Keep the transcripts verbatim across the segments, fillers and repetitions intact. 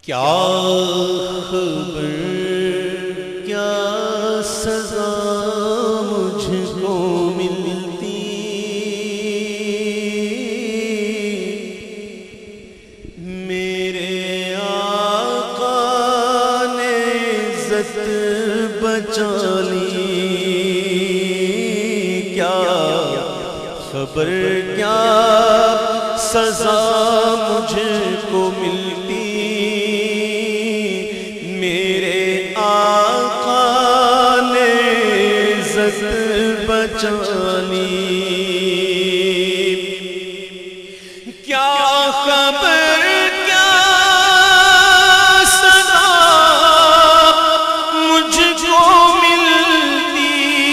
کیا خبر کیا سزا مجھ کو ملتی، میرے آقا نے عزت بچا لی۔ کیا خبر کیا سزا مجھ کو ملتی، میرے آقا نے عزت بچا لی۔ کیا خبر کیا سزا مجھ کو ملتی،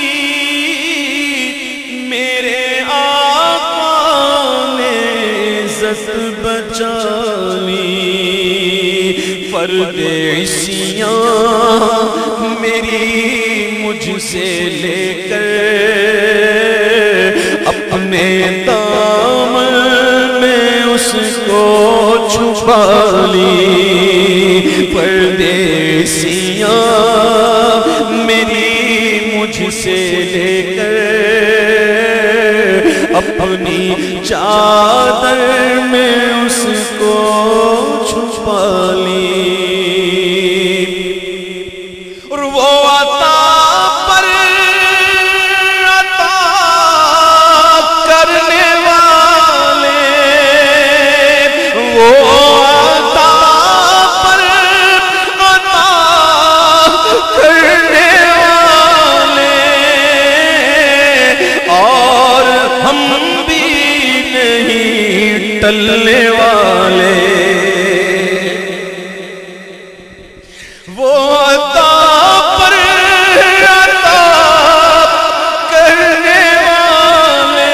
میرے آقا نے عزت بچا لی۔ فرد عصیاں میری مجھ سے لے کر اپنے دامن میں اس کو چھپا لی۔ فرد عصیاں میری مجھ سے لے کر اپنی چادر میں اس کو چھپا لی۔ اور وہ عطا پر عطا کرنے والے، وہ عطا پر عطا کرنے والے، اور ہم بھی نہیں ٹلنے والے۔ وہ عطا پر عطا کرنے والے،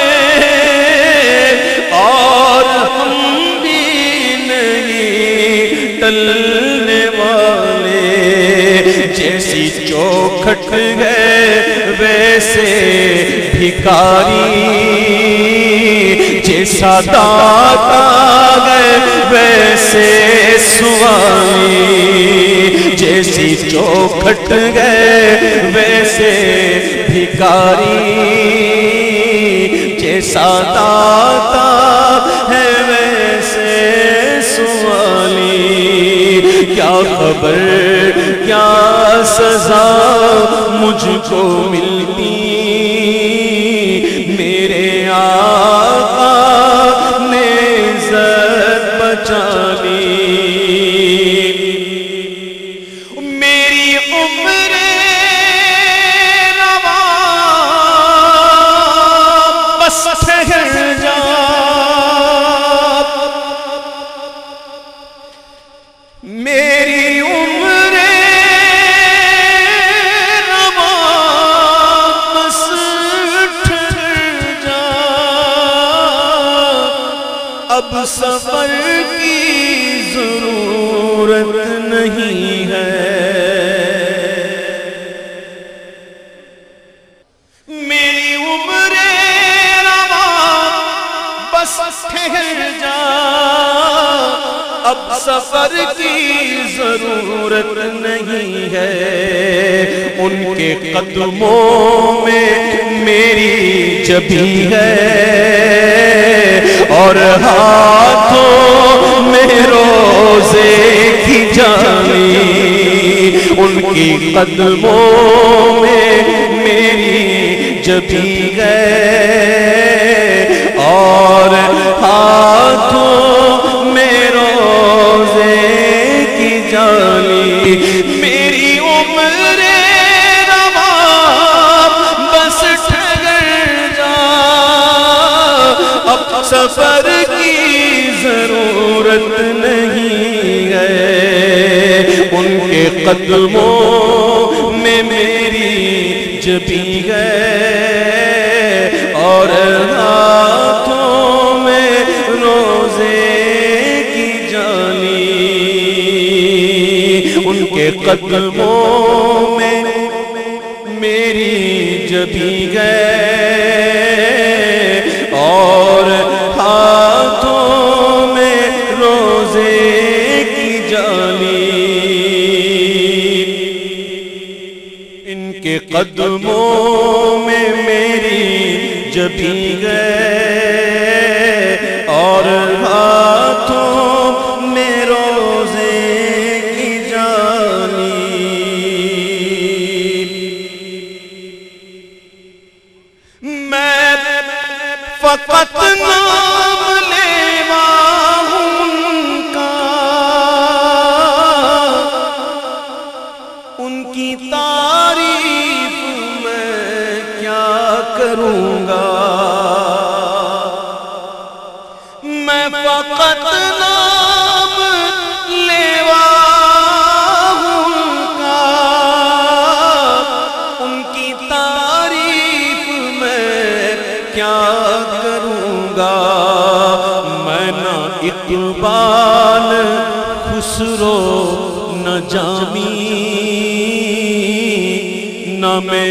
اور ہم بھی نہیں ٹلنے والے۔ جیسی چوکھٹ ہے ویسے بھکاری، جیسا داتا ہے ویسے سوالی۔ جیسی چوکھٹ ہے ویسے بھکاری، جیسا داتا ہے ویسے سوالی۔ کیا خبر کیا سزا مجھ کو ملتی، میرے آقا نے عزت بچا لی۔ میری عمر رواں بس ٹھہر جا، میری عمر رواں بس ٹھہر جا، اب سفر کی ضرورت نہیں ہے۔ میری عمر رواں بس ٹھہر جا، اب سفر کی ضرورت نہیں ہے۔ ان کے قدموں میں میری جبی ہے، اور ہاتھوں میں روزے کی جالی۔ ان کی قدموں میں میری جبی ہے، اور ہاتھوں میں روزے کی جالی۔ میری عمر رواں بس ٹھہر جا، اب سفر کی ضرورت نہیں ہے۔ ان کے قدموں میں میری جبی ہے، اور ہاتھوں میں روزے کی جالی۔ ان کے قدموں میں میری جبی ہے، اور ہاتھوں میں روزے کی جالی۔ کہ قدموں میں میری جبھی گئے اور ہاتھوں میں روزے کی جالی. میں فقط نام لیوا ہوں کا، ان کی تعریف میں کیا کروں گا. میں فقط نام لیوا ہوں کا، ان کی تعریف میں کیا کروں گا. میں نہ اقبال خسرو نہ جامی، نہ میں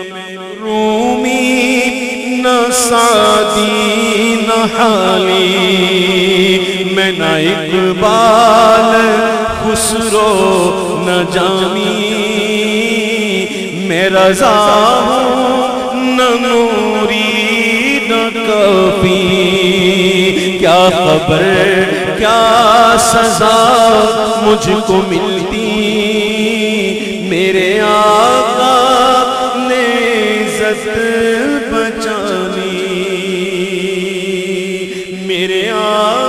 رومی نہ سعدی نہ حالی. میں نہ اقبال خسرو نہ جامی، میں رضا ہوں نہ نوری نہ کافی. کیا خبر کیا سزا مجھ کو ملتی، میرے آقا نے عزت بچا لی. میرے آقا